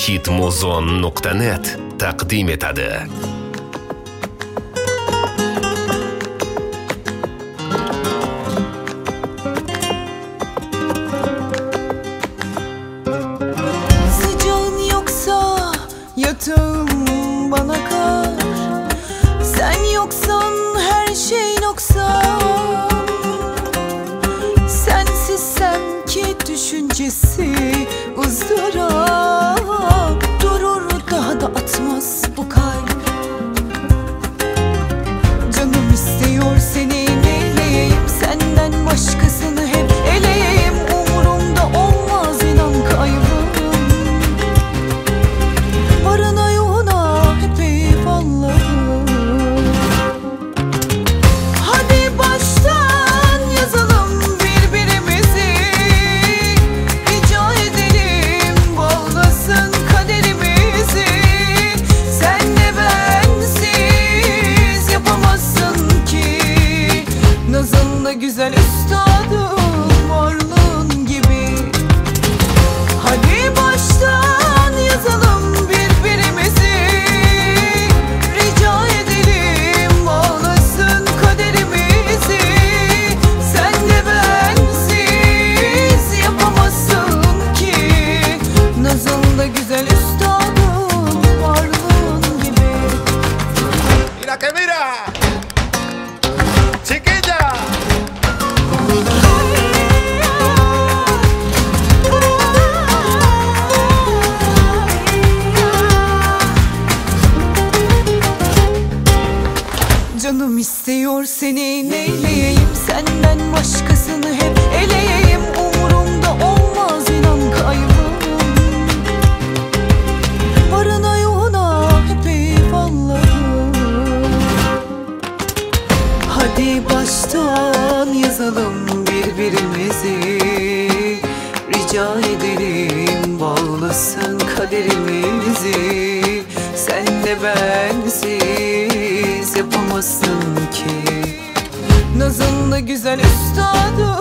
hitmuzon.net taqdim etadi. Sıcağın yoksa yatağım bana kar, sen yoksan her şey noksan. Sensizsem ki düşüncesi ızdırap, durur daha da atmaz bu kalp. Canım istiyor seni neyleyeyim, senden başkasını hep eleyeyim. Umurumda olmaz inan kaybım, varına yoğuna hep eyvallahım. Hadi baştan yazalım birbirimizi, rica edelim bağlasın kaderimizi. Senle bensiz yapamazsın ki, nazınla güzel üstadım varlığın gibi. Hadi baştan yazalım birbirimizi, rica edelim bağlasın kaderimizi. Senle bensiz yapamazsın ki, nazınla güzel üstadım varlığın gibi. Mira que mira, chiquilla. Canım istiyor seni neyleyeyim, senden başkasını hep eleyeyim. Umurumda olmaz inan kaybım, varına yoğuna hep eyvallahım. Hadi baştan yazalım birbirimizi, rica edelim bağlasın kaderimizi. Senle bensiz yapamazsın ki, nazınla güzel üstadım